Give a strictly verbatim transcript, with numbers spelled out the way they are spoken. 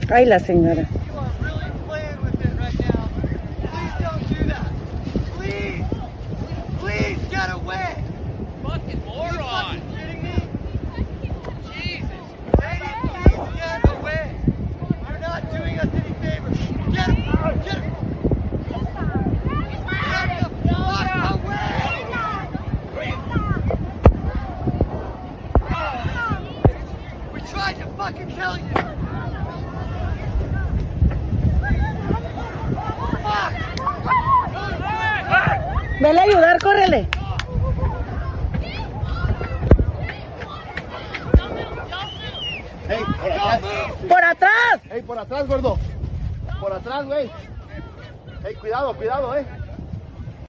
Ay, la señora. Vele a ayudar, córrele. Hey, por atrás. ¡Por atrás! Hey, por atrás, gordo. Por atrás, güey. Hey, cuidado, cuidado, eh.